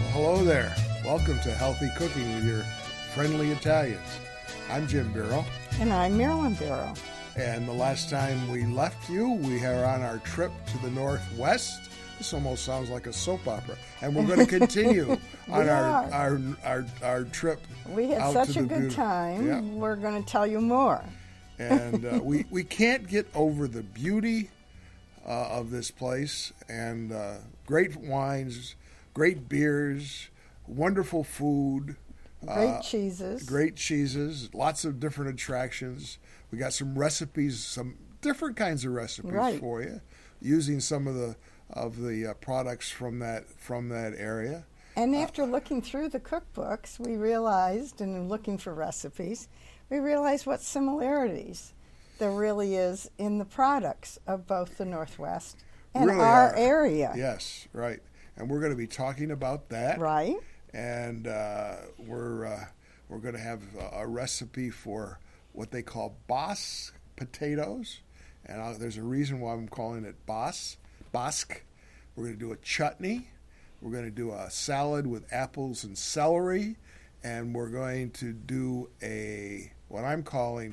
Hello there. Welcome to Healthy Cooking with your friendly Italians. I'm Jim Biro. And I'm Marilyn Biro. And the last time we left you, we are on our trip to the Northwest. This almost sounds like a soap opera. And we're going to continue on our trip. We had such a good time. Yeah. We're going to tell you more. And we can't get over the beauty of this place, and great wines, great beers, wonderful food. Great cheeses. Lots of different attractions. We got some recipes, some different kinds of recipes for you, using some of the products from that area. And after looking through the cookbooks, we realized, and looking for recipes, we realized what similarities there really is in the products of both the Northwest and really our area. Yes, right. And we're going to be talking about that. Right. And we're going to have a recipe for what they call Basque potatoes. And there's a reason why I'm calling it Basque. We're going to do a chutney. We're going to do a salad with apples and celery. And we're going to do what I'm calling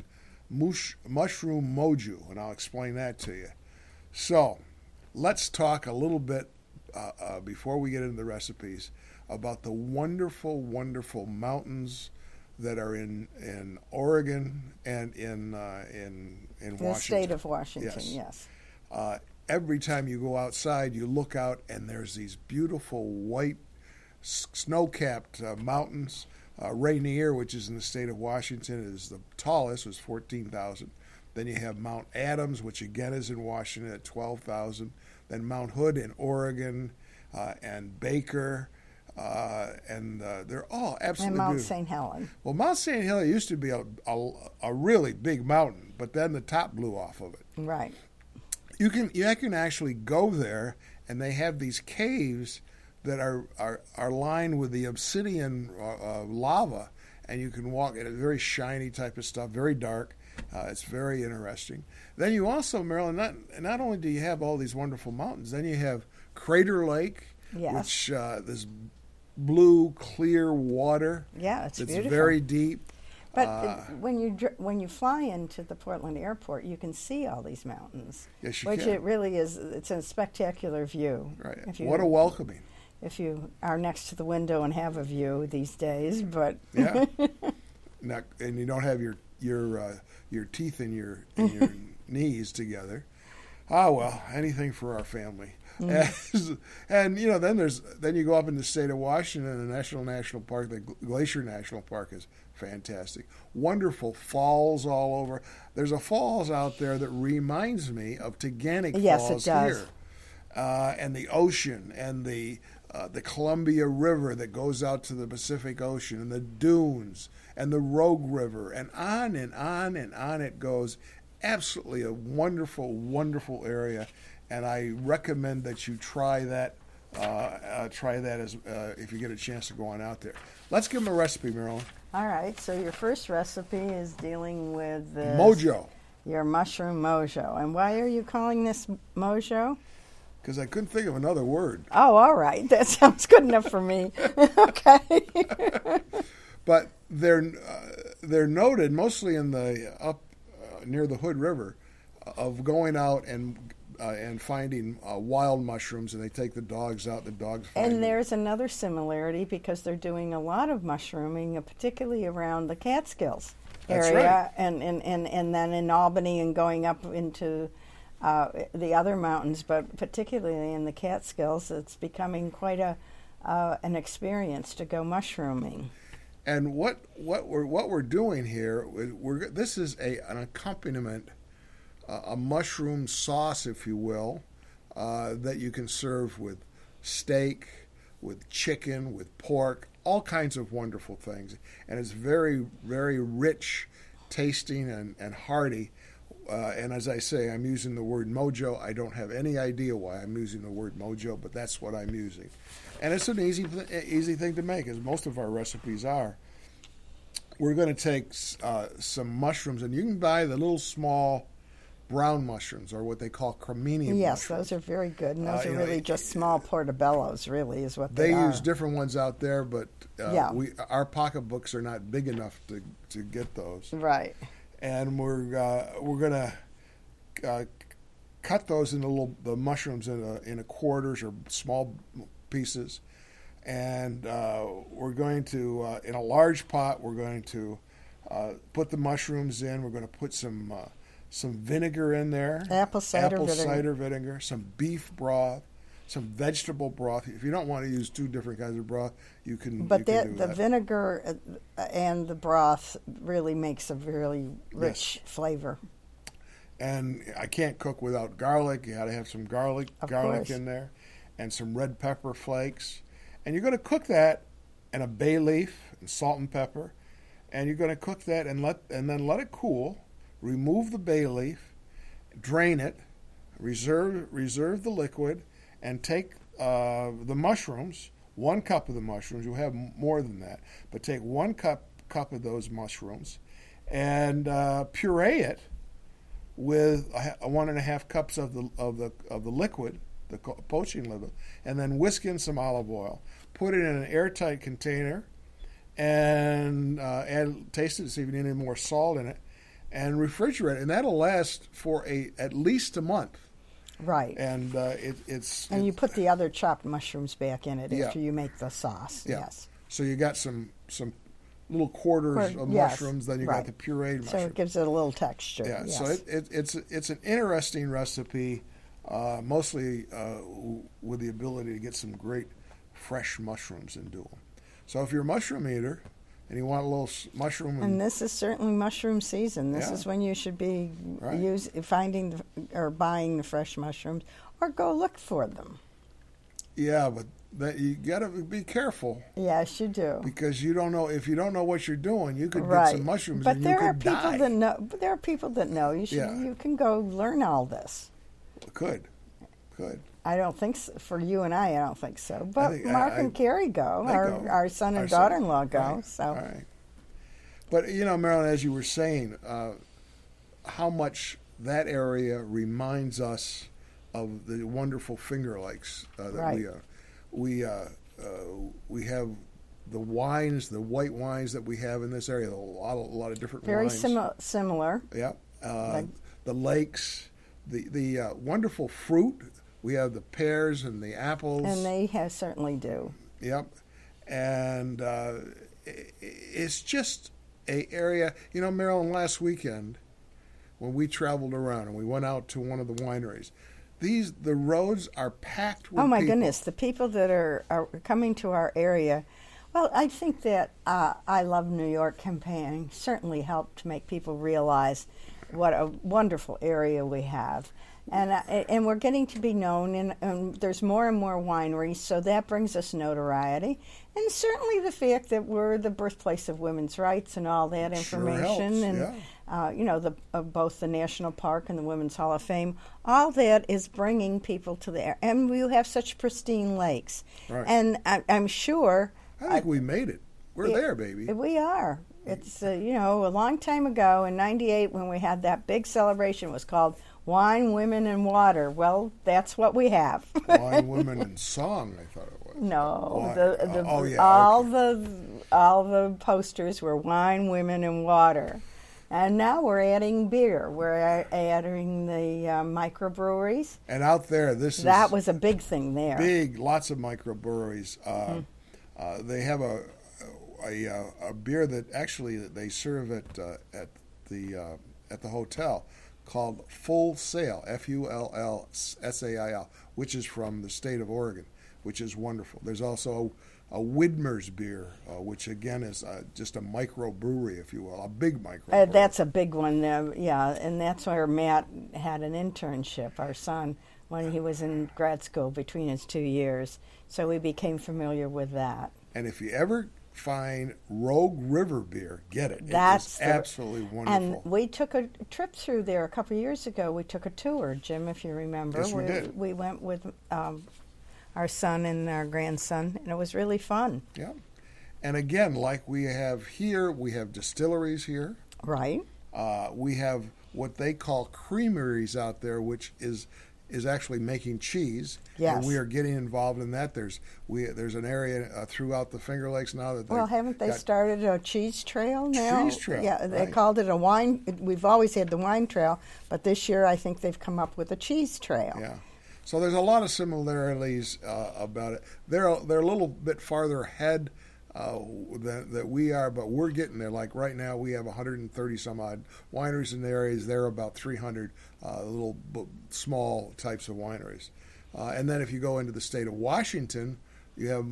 mushroom mojo, and I'll explain that to you. So let's talk a little bit before we get into the recipes about the wonderful, wonderful mountains that are in Oregon and in Washington. The state of Washington, yes. Every time you go outside, you look out, and there's these beautiful white snow-capped mountains. Rainier, which is in the state of Washington, is the tallest, was 14,000. Then you have Mount Adams, which again is in Washington at 12,000. Then Mount Hood in Oregon, and Baker, and they're all absolutely and Mount beautiful. St. Helen. Well, Mount St. Helen used to be a really big mountain, but then the top blew off of it. Right. You can actually go there, and they have these caves that are lined with the obsidian lava, and you can walk in a very shiny type of stuff, very dark. It's very interesting. Then you also, Marilyn, not only do you have all these wonderful mountains, then you have Crater Lake, which this blue, clear water. Yeah, it's beautiful. It's very deep. But when you fly into the Portland airport, you can see all these mountains. Yes, you which can. It really is. It's a spectacular view. Right. What a welcoming. If you are next to the window and have a view these days, but yeah, and you don't have your teeth in your knees together. Ah, well, anything for our family. Mm. And then you go up in the state of Washington, the National Park, the Glacier National Park is fantastic. Wonderful falls all over. There's a falls out there that reminds me of Teganic Falls here, and the ocean and the Columbia River that goes out to the Pacific Ocean, and the dunes, and the Rogue River, and on and on and on it goes. Absolutely a wonderful, wonderful area, and I recommend that you try that. Try that as if you get a chance to go on out there. Let's give them a recipe, Marilyn. All right. So your first recipe is dealing with this, mojo. Your mushroom mojo, and why are you calling this mojo? Because I couldn't think of another word. Oh, all right. That sounds good enough for me. Okay. But they're noted mostly in the up near the Hood River of going out and finding wild mushrooms, and they take the dogs out. The dogs find them. There's another similarity because they're doing a lot of mushrooming, particularly around the Catskills area. That's right. And then in Albany and going up into the other mountains, but particularly in the Catskills, it's becoming quite an experience to go mushrooming. And what we're doing here, this is an accompaniment, a mushroom sauce, if you will, that you can serve with steak, with chicken, with pork, all kinds of wonderful things. And it's very, very rich tasting and hearty. And as I say, I'm using the word mojo. I don't have any idea why I'm using the word mojo, but that's what I'm using. And it's an easy thing to make, as most of our recipes are. We're going to take some mushrooms, and you can buy the little small brown mushrooms, or what they call creminium mushrooms. Yes, those are very good, and those are really just small portobellos, really, is what they are. They use different ones out there, but our pocketbooks are not big enough to get those. Right. And we're going to cut those into the mushrooms into quarters or small pieces, and we're going to in a large pot. We're going to put the mushrooms in. We're going to put some vinegar in there, apple cider vinegar, some beef broth, some vegetable broth. If you don't want to use two different kinds of broth, you can. But the vinegar and the broth really makes a really rich flavor. And I can't cook without garlic. You got to have some garlic course. In there, and some red pepper flakes. And you're going to cook that in a bay leaf and salt and pepper. And you're going to cook that and then let it cool. Remove the bay leaf, drain it, reserve the liquid, and take the mushrooms. 1 cup of the mushrooms. You'll have more than that, but take 1 cup of those mushrooms, and puree it with 1.5 cups of the liquid, the poaching liquid, and then whisk in some olive oil. Put it in an airtight container, and taste it to see if you need any more salt in it, and refrigerate it. And that'll last for at least a month. Right. And you put the other chopped mushrooms back in it after you make the sauce. Yeah. Yes. So you got some little quarters of mushrooms, then you got the pureed mushrooms. So it gives it a little texture. Yeah, yes. So it's an interesting recipe, mostly with the ability to get some great fresh mushrooms and do them. So if you're a mushroom eater and you want a little mushroom, and this is certainly mushroom season. This is when you should be finding or buying the fresh mushrooms, or go look for them. Yeah, but you got to be careful. Yes, you do. Because you don't know, if you don't know what you're doing, you could get some mushrooms and you could die. But there are people that know. You can go learn all this. Could. I don't think so. For you and I don't think so. But Mark and Carrie go. Our son and daughter-in-law go. Right. So. All right. But, Marilyn, as you were saying, how much that area reminds us of the wonderful Finger Lakes that we have. The wines, the white wines that we have in this area, a lot of different wines. Very similar. Yeah. The lakes, the wonderful fruit. We have the pears and the apples. And they certainly do. Yep. And it's just an area. Marilyn, last weekend when we traveled around and we went out to one of the wineries, the roads are packed with people. Oh, my goodness. The people that are coming to our area. Well, I think that I Love New York campaign certainly helped to make people realize what a wonderful area we have. And we're getting to be known, and there's more and more wineries, so that brings us notoriety. And certainly the fact that we're the birthplace of women's rights and all that information, sure helps, and both the National Park and the Women's Hall of Fame, all that is bringing people to there. And we have such pristine lakes. Right. And I'm sure... I think we made it. We're there, baby. We are. It's, a long time ago in 98 when we had that big celebration. It was called Wine, Women, and Water. Well, that's what we have. Wine, Women, and Song, I thought it was. No. All the posters were Wine, Women, and Water. And now we're adding beer. We're adding the microbreweries. And out there, that was a big thing there. Lots of microbreweries. They have a beer that actually they serve at the hotel called Full Sail, FULLSAIL, which is from the state of Oregon, which is wonderful. There's also a Widmer's beer, which again is just a microbrewery, if you will, a big microbrewery. That's a big one, and that's where Matt had an internship, our son, when he was in grad school between his 2 years. So we became familiar with that. And if you ever find Rogue River beer, get it. It's absolutely wonderful. And we took a trip through there a couple of years ago. We took a tour, Jim, if you remember. Yes, we did. We went with our son and our grandson, and it was really fun. Yeah. And again, like we have here, we have distilleries here. Right. We have what they call creameries out there, which is actually making cheese. Yes. And we are getting involved in that. There's an area throughout the Finger Lakes now that haven't they started a cheese trail now? Cheese trail. Yeah, they right. called it a wine. We've always had the wine trail, but this year I think they've come up with a cheese trail. Yeah. So there's a lot of similarities about it. They're a little bit farther ahead that we are, but we're getting there. Like right now, we have 130 some odd wineries in the areas. They're about 300 little small types of wineries. And then if you go into the state of Washington, you have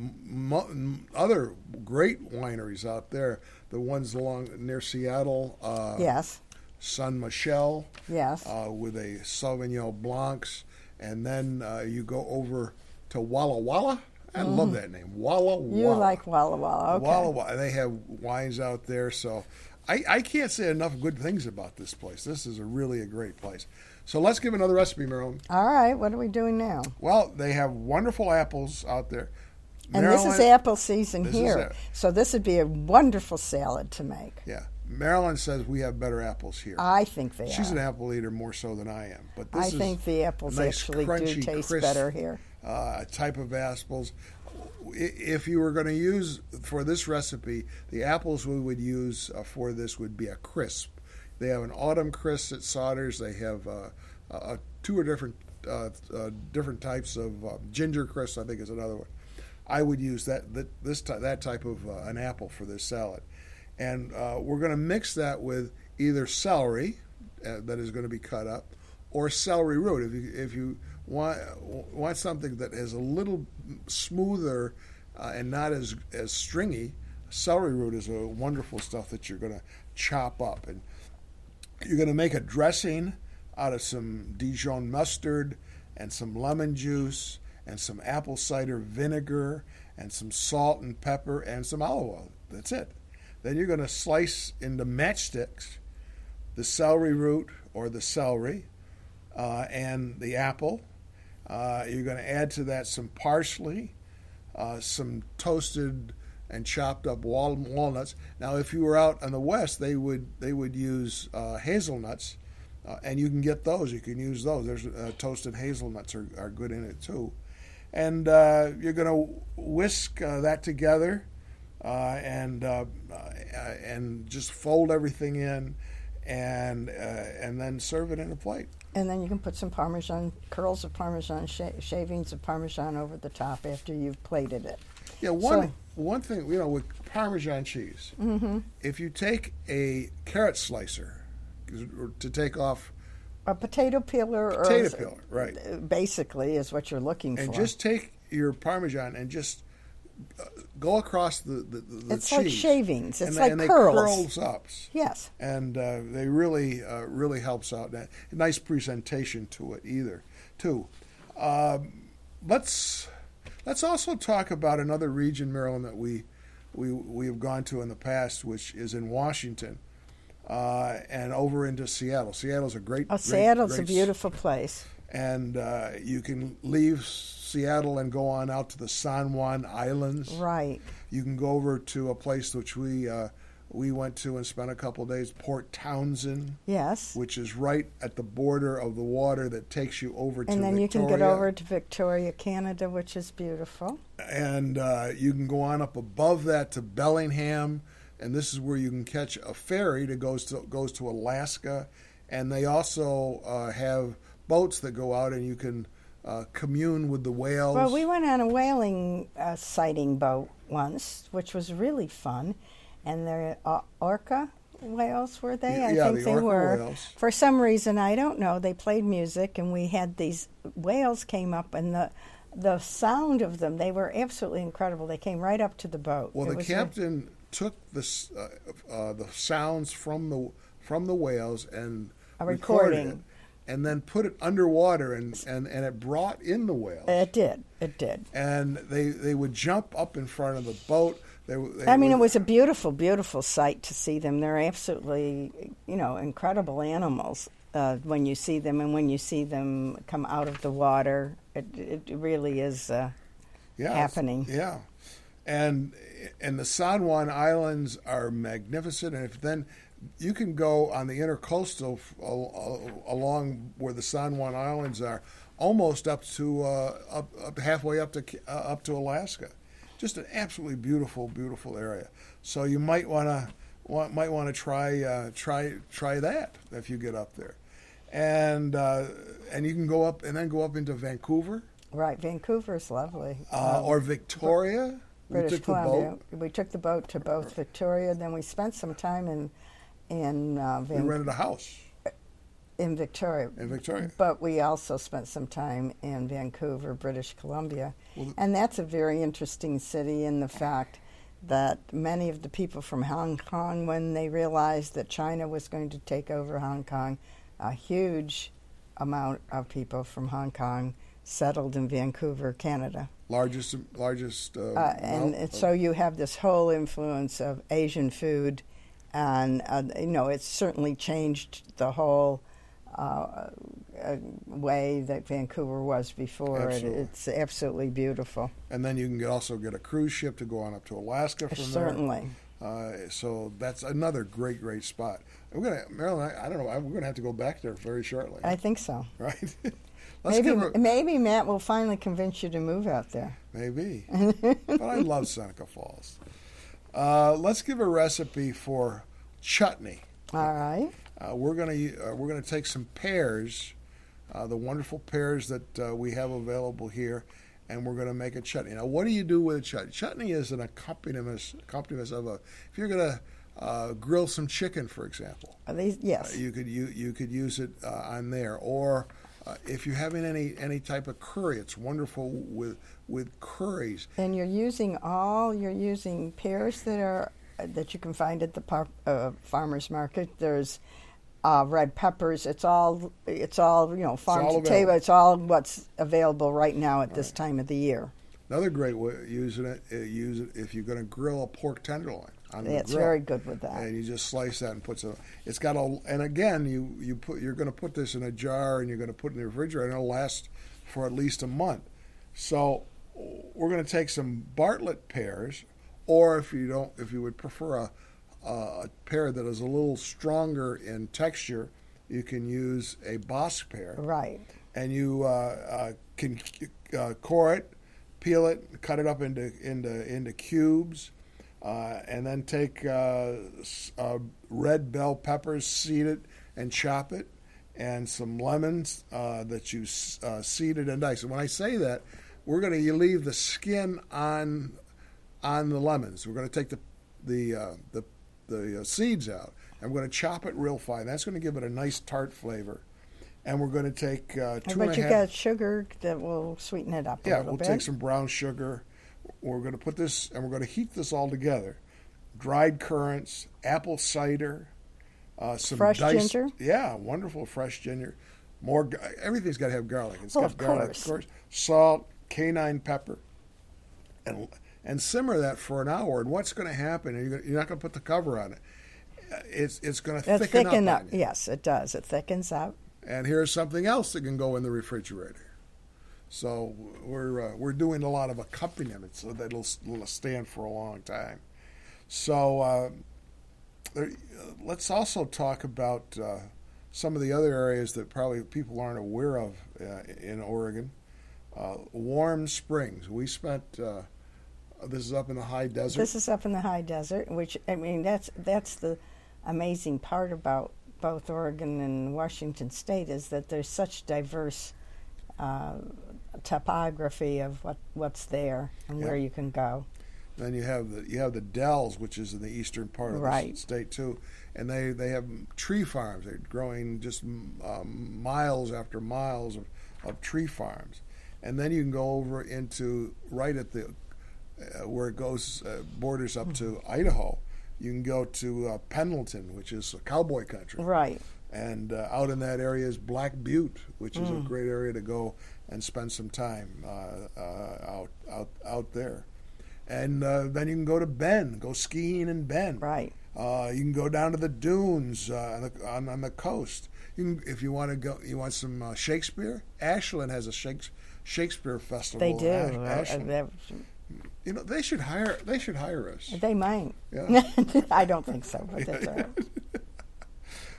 other great wineries out there. The ones along near Seattle. Yes. San Michel. Yes. With a Sauvignon Blancs. And then you go over to Walla Walla. I love that name, Walla Walla. You like Walla Walla, okay. Walla Walla. They have wines out there, so I can't say enough good things about this place. This is really a great place. So let's give another recipe, Marilyn. All right, what are we doing now? Well, they have wonderful apples out there. And this is apple season here, so this would be a wonderful salad to make. Yeah. Marilyn says we have better apples here. I think they are. She's an apple eater more so than I am. But this I think the apples nice, actually crunchy, do taste crisp, better here. Type of apples. If you were going to use, for this recipe, the apples we would use for this would be a crisp. They have an autumn crisp at Sodders. They have two or different types of ginger crisp, I think is another one. I would use that type of an apple for this salad. And we're going to mix that with either celery that is going to be cut up, or celery root. If you want something that is a little smoother and not as stringy, celery root is a wonderful stuff that you're going to chop up. And you're going to make a dressing out of some Dijon mustard and some lemon juice and some apple cider vinegar and some salt and pepper and some olive oil. That's it. Then you're going to slice into matchsticks the celery root or the celery and the apple. You're going to add to that some parsley, some toasted and chopped up walnuts. Now, if you were out in the West, they would use hazelnuts, and you can get those. You can use those. There's toasted hazelnuts are good in it too. And you're going to whisk that together. And just fold everything in, and then serve it in a plate. And then you can put some Parmesan, curls of Parmesan, shavings of Parmesan over the top after you've plated it. Yeah, one thing, with Parmesan cheese, if you take a carrot slicer to take off a potato peeler, right? Basically, is what you're looking for. And just take your Parmesan and just go across the it's cheese. Like shavings. It's and like curls. They curls up. Yes. And they really helps out. A nice presentation to it too. Let's also talk about another region, Marilyn, that we have gone to in the past, which is in Washington, and over into Seattle. Seattle's a great. Seattle's a beautiful place. And you can leave Seattle and go on out to the San Juan Islands. Right. You can go over to a place which we went to and spent a couple of days, Port Townsend. Yes. Which is right at the border of the water that takes you over to Victoria. And then you can get over to Victoria, Canada, which is beautiful. And you can go on up above that to Bellingham, and this is where you can catch a ferry that goes to Alaska. And they also have boats that go out, and you can commune with the whales. Well, we went on a whaling sighting boat once, which was really fun. And they're orca whales, were they? I think they were. Whales. For some reason, I don't know, they played music, and we had these whales came up, and the sound of them, they were absolutely incredible. They came right up to the boat. Well, the captain took the sounds from the whales and recorded it, and then put it underwater, and it brought in the whales. It did. And they would jump up in front of the boat. It was a beautiful, beautiful sight to see them. They're absolutely, incredible animals when you see them, and when you see them come out of the water, it really is happening. Yeah, and the San Juan Islands are magnificent, and you can go on the intercoastal along where the San Juan Islands are, almost up to up halfway up to Alaska. Just an absolutely beautiful, beautiful area. So you might want to try that if you get up there, and you can go up and then go up into Vancouver. Right, Vancouver is lovely. Or Victoria. British Columbia. We took the boat to both Victoria. Then we spent some time in we rented a house in Victoria. But we also spent some time in Vancouver, British Columbia. And that's a very interesting city in the fact that many of the people from Hong Kong, when they realized that China was going to take over Hong Kong, a huge amount of people from Hong Kong settled in Vancouver, Canada. Largest. So you have this whole influence of Asian food, and it's certainly changed the whole way that Vancouver was before. It's absolutely beautiful. And then you can also get a cruise ship to go on up to Alaska from certainly. There. So that's another great, great spot. Marilyn, I don't know. We're going to have to go back there very shortly. I think so. Right. Maybe Matt will finally convince you to move out there. Maybe. But I love Seneca Falls. Let's give a recipe for chutney. All right. We're gonna take some pears, the wonderful pears that we have available here, and we're gonna make a chutney. Now, what do you do with a chutney? Chutney is an accompaniment of a. If you're gonna grill some chicken, for example, yes, you could use it on there, or if you're having any type of curry, it's wonderful with curries. And you're using pears that you can find at the farmers market. There's red peppers. It's all farm to table. It's all what's available right now at this time of the year. Another great way of using it, use it if you're going to grill a pork tenderloin on the grill. It's very good with that. And you just slice that and put some. It's got a. And again, you're going to put this in a jar and you're going to put it in the refrigerator, and it'll last for at least a month. So we're going to take some Bartlett pears, or if you would prefer a pear that is a little stronger in texture, you can use a Bosc pear. Right. And you can core it, peel it, cut it up into cubes, and then take red bell peppers, seed it, and chop it, and some lemons that you seeded and diced. And when I say that, you leave the skin on the lemons. We're going to take the seeds out, and we're going to chop it real fine. That's going to give it a nice tart flavor. And we're going to take But you got sugar that will sweeten it up a little bit. Yeah, we'll take some brown sugar. We're going to put this, and we're going to heat this all together. Dried currants, apple cider, some fresh ginger. Yeah, wonderful fresh ginger. Everything's got to have garlic. It's got garlic, of course. Salt, cayenne pepper, and simmer that for an hour. And what's going to happen? You're not going to put the cover on it. It's going to thicken up. Yes, it does. It thickens up. And here's something else that can go in the refrigerator. So we're doing a lot of accompaniment so that it'll stand for a long time. So let's also talk about some of the other areas that probably people aren't aware of in Oregon. Warm Springs. We spent. This is up in the high desert. This is up in the high desert, which that's the amazing part about both Oregon and Washington State is that there's such diverse topography of what's there and where you can go. Then you have the Dells, which is in the eastern part of the state too, and they have tree farms. They're growing just miles after miles of tree farms, and then you can go over into right at the where it goes borders up to Idaho. You can go to Pendleton, which is cowboy country. Right. And out in that area is Black Butte, which is a great area to go and spend some time out there. And then you can go to Bend, go skiing in Bend. Right. You can go down to the dunes on the coast. If you want to go, you want some Shakespeare. Ashland has a Shakespeare festival. They do. Ashland. They should hire us. They might. Yeah. I don't think so, but that's all right.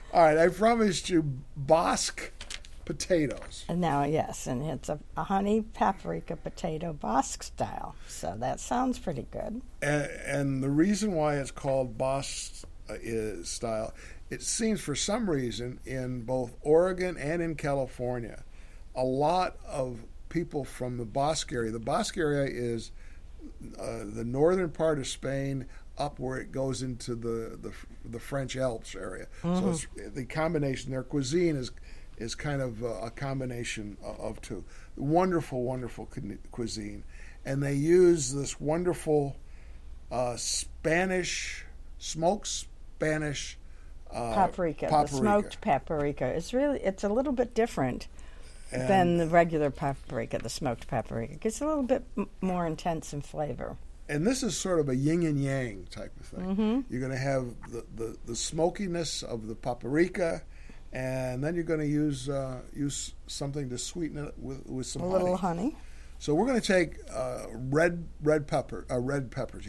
All right, I promised you Bosc potatoes. And now, yes, and it's a honey paprika potato Bosc style. So that sounds pretty good. And the reason why it's called Bosc style, it seems for some reason in both Oregon and in California, a lot of people from the Basque area. The Basque area is the northern part of Spain, up where it goes into the French Alps area. So it's the combination. Their cuisine is kind of a combination of two. Wonderful, wonderful cuisine, and they use this wonderful smoked Spanish paprika. The smoked paprika. It's a little bit different than the regular paprika, the smoked paprika. It's a little bit more intense in flavor. And this is sort of a yin and yang type of thing. You're going to have the smokiness of the paprika, and then you're going to use something to sweeten it with some little honey. So we're going to take red potatoes,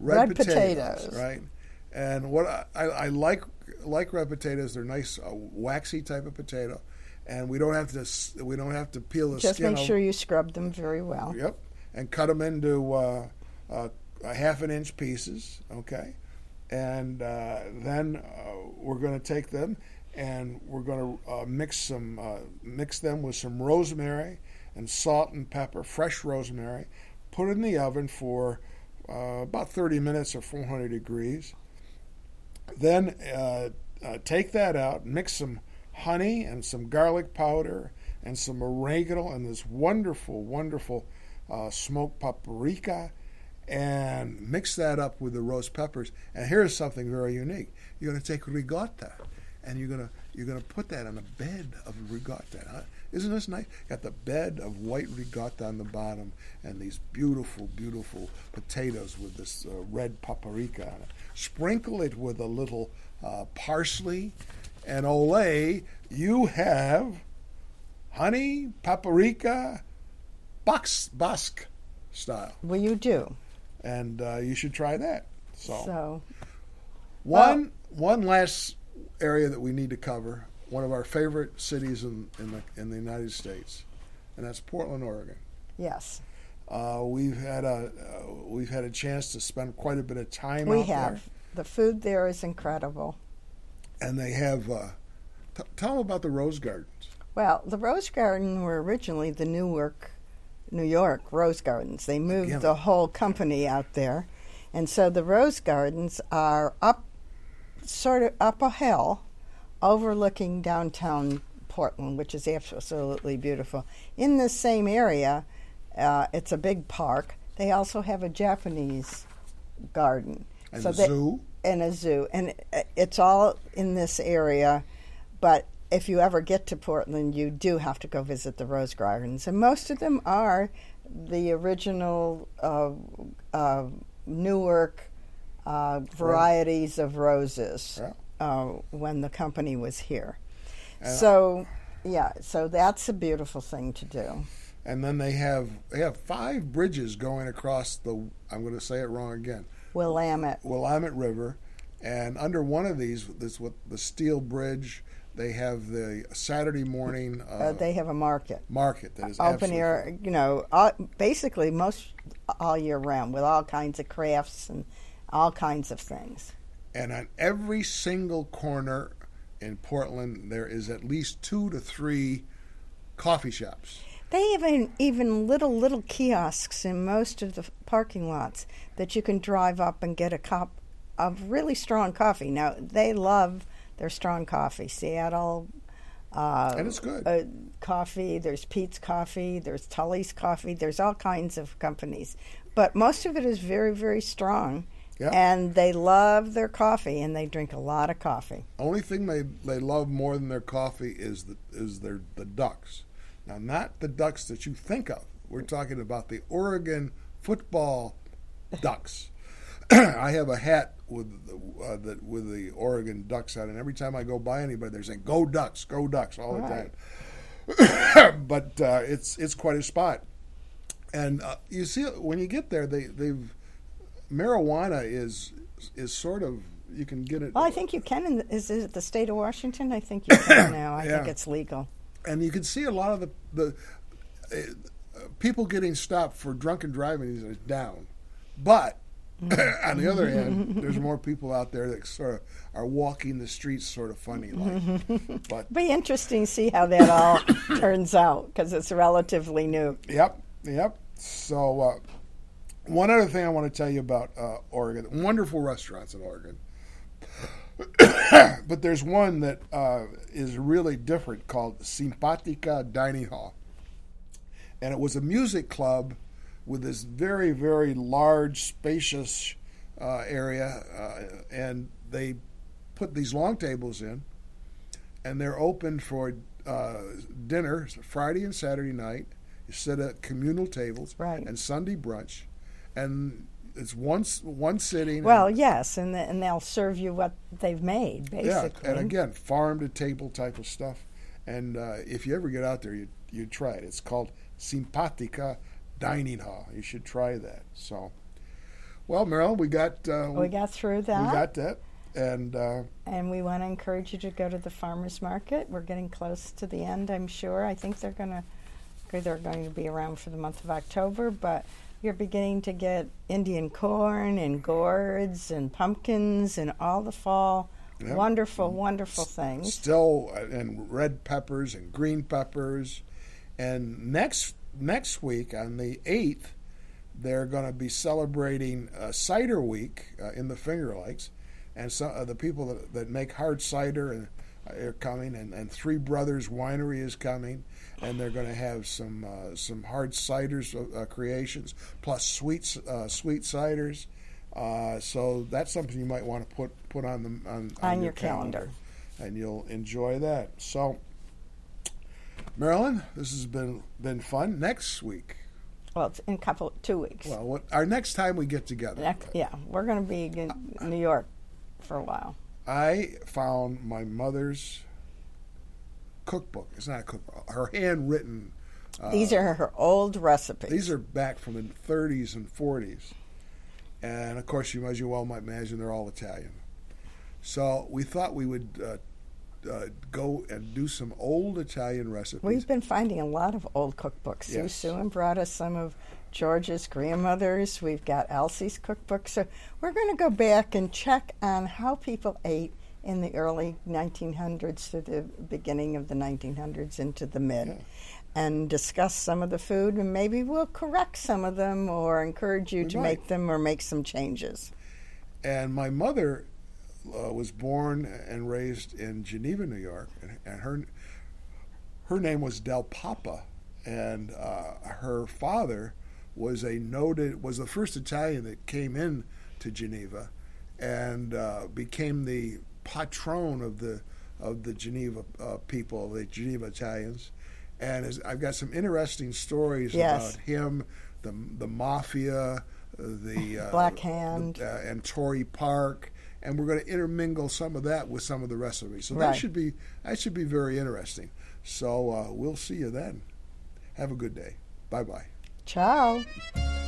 right? And what I like red potatoes. They're nice, waxy type of potato, and we don't have to peel the skin. Just make sure you scrub them very well. Yep, and cut them into half an inch pieces. Okay, and then we're going to take them and we're going to mix them with some rosemary and salt and pepper, fresh rosemary. Put it in the oven for about 30 minutes at 400 degrees. Then take that out, mix some honey and some garlic powder and some oregano and this wonderful, wonderful smoked paprika, and mix that up with the roast peppers. And here's something very unique. You're going to take ricotta, and you're going to put that on a bed of ricotta. Huh? Isn't this nice? Got the bed of white ricotta on the bottom, and these beautiful, beautiful potatoes with this red paprika on it. Sprinkle it with a little parsley, and olé, you have honey paprika Basque style. Well, you do. And you should try that. So one last area that we need to cover, one of our favorite cities in the United States, and that's Portland, Oregon. Yes. We've had a chance to spend quite a bit of time out there. We have. The food there is incredible. And they have tell them about the Rose Gardens. Well, the Rose Garden were originally the New York Rose Gardens. They moved the whole company out there. And so the Rose Gardens are sort of up a hill overlooking downtown Portland, which is absolutely beautiful. In the same area, it's a big park. They also have a Japanese garden. And a zoo? And a zoo. And it's all in this area. But if you ever get to Portland, you do have to go visit the Rose Gardens. And most of them are the original Newark varieties of roses when the company was here. So that's a beautiful thing to do. And then they have 5 bridges going across I'm going to say it wrong again, Willamette River. And under one of these, the Steel Bridge, they have the Saturday morning. They have a market. Market that is open air. Basically most all year round with all kinds of crafts and all kinds of things. And on every single corner in Portland, there is at least 2 to 3 coffee shops. They have even little kiosks in most of the parking lots that you can drive up and get a cup of really strong coffee. Now, they love their strong coffee. Seattle and it's good. Coffee, there's Pete's Coffee, there's Tully's Coffee, there's all kinds of companies. But most of it is very, very strong. Yeah. And they love their coffee, and they drink a lot of coffee. Only thing they love more than their coffee is the ducks. Now, not the ducks that you think of. We're talking about the Oregon football Ducks. I have a hat with the Oregon Ducks on it, and every time I go by anybody, they're saying "Go Ducks, go Ducks" all the time. But it's quite a spot, and you see when you get there, they've marijuana is sort of You can get it. Well, I think you can. Is it the state of Washington? I think you can now. I think it's legal. And you can see a lot of the people getting stopped for drunken driving is down, but on the other hand, there's more people out there that sort of are walking the streets sort of funny like. But be interesting to see how that all turns out because it's relatively new. Yep. So one other thing I want to tell you about Oregon, wonderful restaurants in Oregon. But there's one that is really different called Simpatica Dining Hall. And it was a music club with this very, very large, spacious area. And they put these long tables in. And they're open for dinner Friday and Saturday night. You sit at communal tables. Right. And Sunday brunch. And it's one sitting. Well, yes, and they'll serve you what they've made, basically. Yeah, and again, farm to table type of stuff. And if you ever get out there, you try it. It's called Simpatica Dining Hall. You should try that. So, well, Marilyn, we got through that. We got that, and we want to encourage you to go to the farmers market. We're getting close to the end, I'm sure. I think they're going to be around for the month of October, but you're beginning to get Indian corn and gourds and pumpkins and all the fall wonderful things. Still, and red peppers and green peppers. And next week on the 8th, they're going to be celebrating Cider Week in the Finger Lakes. And some the people that make hard cider are coming, and Three Brothers Winery is coming. And they're going to have some hard ciders creations, plus sweet ciders. So that's something you might want to put on your calendar, and you'll enjoy that. So, Marilyn, this has been fun. Next week. Well, it's in 2 weeks. Well, our next time we get together. We're going to be in New York for a while. I found my mother's cookbook. It's not a cookbook. Her handwritten. These are her old recipes. These are back from the 30s and 40s. And, of course, as you well might imagine, they're all Italian. So we thought we would go and do some old Italian recipes. We've been finding a lot of old cookbooks. Yes. Sue brought us some of George's grandmother's. We've got Elsie's cookbook. So we're going to go back and check on how people ate in the early 1900s to the beginning of the 1900s into the mid, and discuss some of the food, and maybe we'll correct some of them or encourage you to make them or make some changes. And my mother was born and raised in Geneva, New York, and her name was Del Papa, and her father was the first Italian that came in to Geneva, and became the patron of the Geneva people, the Geneva Italians. And I've got some interesting stories about him, the mafia, the Black Hand, and Torrey Park, and we're going to intermingle some of that with some of the recipes. So that should be very interesting. So we'll see you then. Have a good day. Bye-bye. Ciao.